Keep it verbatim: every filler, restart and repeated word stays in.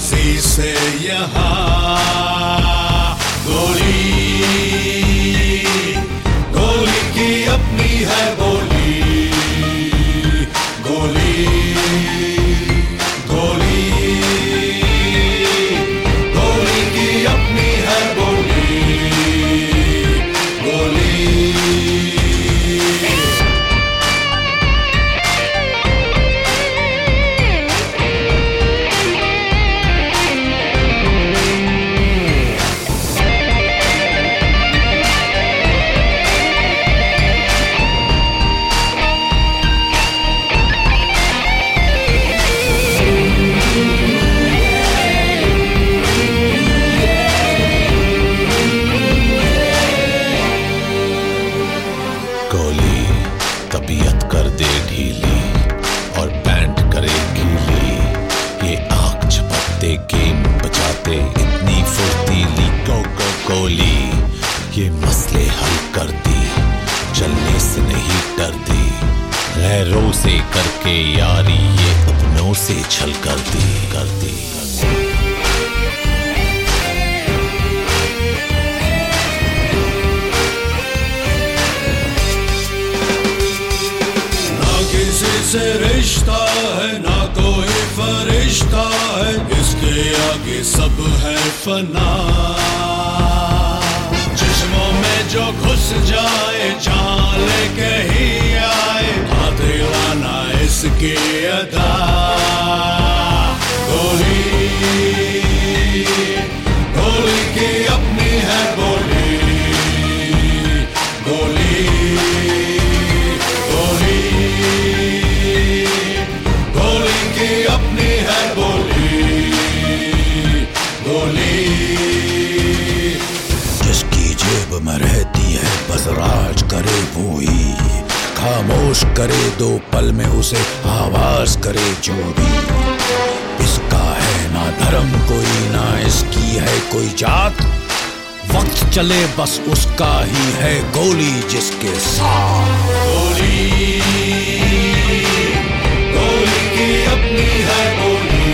बाजी से यहाँ गोली गोली की अपनी है बोली, गोली गोली गोली की अपनी है बोली, गोली। गोली तबीयत कर दे ढीली और बैंड करे गीली, ये आंख झपकते गेम बचाते इतनी फुर्तीली। गो गो गोली ये मसले हल कर दी, चलने से नहीं डरती, गैरों से करके यारी ये अपनों से छल कर दी कर दी कर दी। किसी से रिश्ता है ना कोई फरिश्ता है, इसके आगे सब है फना। चश्मों में जो घुस जाए जहाँ लेके ही आए, हाथ हिलाना इसकी अदा। गोली गोली की अपनी है बोली, गोली गोली गोली की अपनी है बोली, गोली। जिसकी जेब में रहती है बस राज करे वो ही, खामोश करे दो पल में उसे आवाज करे जो भी। इसका है ना धर्म कोई ना इसकी है कोई जात, वक्त चले बस उसका ही है गोली जिसके साथ। गोली गोली की अपनी है बोली,